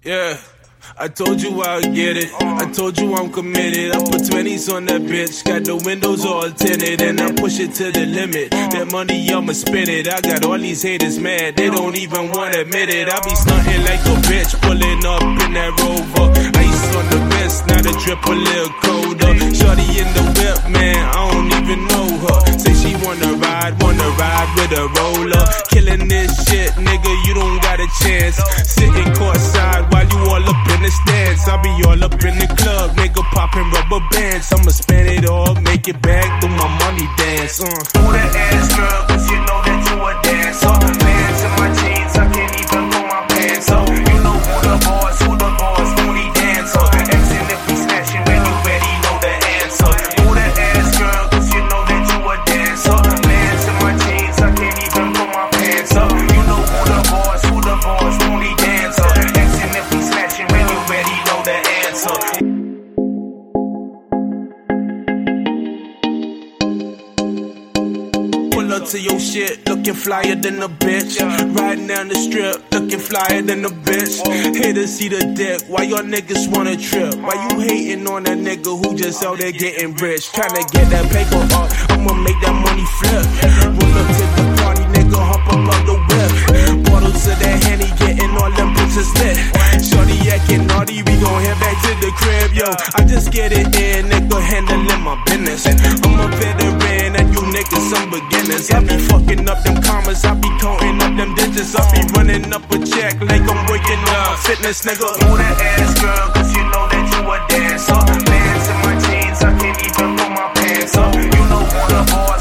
Yeah, I told you I'll get it. I told you I'm committed. I put 20s on that bitch. Got the windows all tinted and I push it to the limit. That money, I'ma spend it. I got all these haters mad. They don't even wanna admit it. I be stunting like a bitch, pulling up in that Rover. Ice on the wrist, now the drip a little colder. Shorty in the whip, man, I don't even know her. Say she wanna ride with a roller. Killing this shit, nigga, you don't got a chance. Sitting courtside while you all up in the stands. I be all up in the club, nigga, popping rubber bands. I'ma spend it all, make it back, do my money dance. Do the ass, girl, cause you know that you a dancer. Pants in my jeans, I can't even pull my pants up. You know who the boss, booty dancer. Asking if we snatching when you ready, know the answer. Do the ass, girl, cause you know that you a dancer. Pants in my jeans, I can't even pull my pants up. You know who the boss, booty dancer. Asking if we snatching when you ready, know the answer. Pull up to your shit, looking flyer than a bitch. Riding down the strip, looking flyer than a bitch. Haters see the dick, why y'all niggas wanna trip? Why you hating on a nigga who just out there getting rich? Tryna get that paper up, I'ma make that money flip. Roll up to the party, nigga, hop up on the whip. Bottles of that Henny, getting all them bitches lit. Shorty acting naughty, we gon' head back to the crib, yo. I just get it in, nigga, handling my business. I'm a veteran and you niggas some beginners. I be fucking up them commas, I be counting up them digits. I be running up a check like I'm working on my fitness, nigga. Do the ass, girl, cause you know that you a dancer. Pants in my jeans, I can't even pull my pants up. You know who the boss,